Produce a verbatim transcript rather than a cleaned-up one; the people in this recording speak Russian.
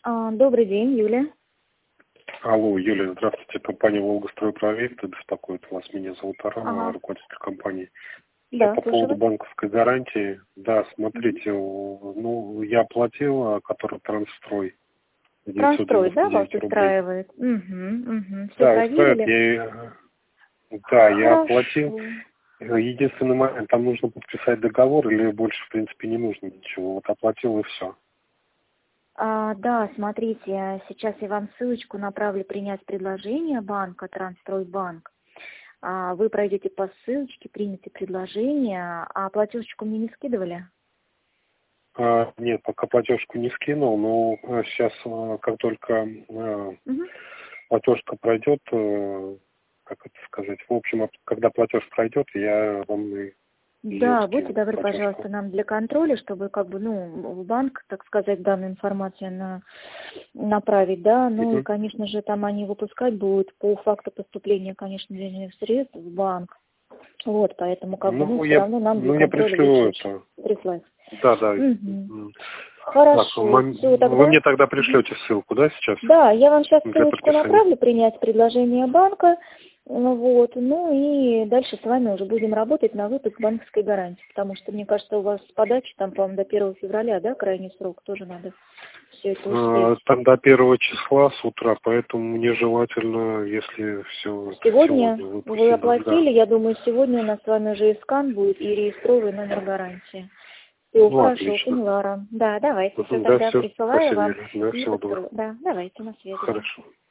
А, Добрый день, Юля. Алло, Юлия, здравствуйте. Компания «Волгостройпроект» беспокоит вас. Меня зовут Арам, Ага. руководитель компании. Я Да, по слушаю поводу вас. банковской гарантии. Да, смотрите, у- ну, я оплатил, а, который Трансстрой, девятьсот Трансстрой, девяносто да, вас девять рублей. устраивает? Угу, угу. Все Да, устраивает. проверили? Я, да, я оплатил. Хорошо. Единственный момент, там нужно подписать договор или больше, в принципе, не нужно ничего. Вот оплатил и все. А, да, смотрите, сейчас я вам ссылочку направлю принять предложение банка Трансстройбанк. А, вы пройдете по ссылочке, примете предложение, а платежечку мне не скидывали? А, нет, пока платежку не скинул, но сейчас, как только а, Угу. платежка пройдет, э, как это сказать, в общем, об- когда платеж пройдет, я вам и ее Да, будьте скину, добры, платежку. пожалуйста, нам для контроля, чтобы как бы, ну, в банк, так сказать, данную информацию на, направить, да, ну и, Мгм. конечно же, там они выпускать будут по факту поступления, конечно, денежных средств в банк. Вот, поэтому как бы, ну, Ну, все я, равно нам для ну, я контроля пришлю лучше это. прислать. Да, да. Мгм. М. Так, Хорошо, мом- все, вы тогда. мне тогда Мгм. пришлете ссылку, да, сейчас Да, я вам сейчас для ссылочку подписания? направлю, принять предложение банка, ну вот, ну и дальше с вами уже будем работать на выпуск банковской гарантии, потому что, мне кажется, у вас подача там, по-моему, до первого февраля, да, крайний срок, тоже надо все это А, успеть. Там до первого числа с утра, поэтому мне желательно, если все Сегодня сегодня вы выпустить, да. оплатили, я думаю, сегодня у нас с вами уже и скан будет, и реестровый номер гарантии. Все, Ну, хорошо, отлично. поняла, Ром. Да, давайте, все Мгм. Да, тогда все, присылаю спасибо, вам Юля. Да, и всего доброго. подсылаю. Да, давайте, на связи, да. Хорошо.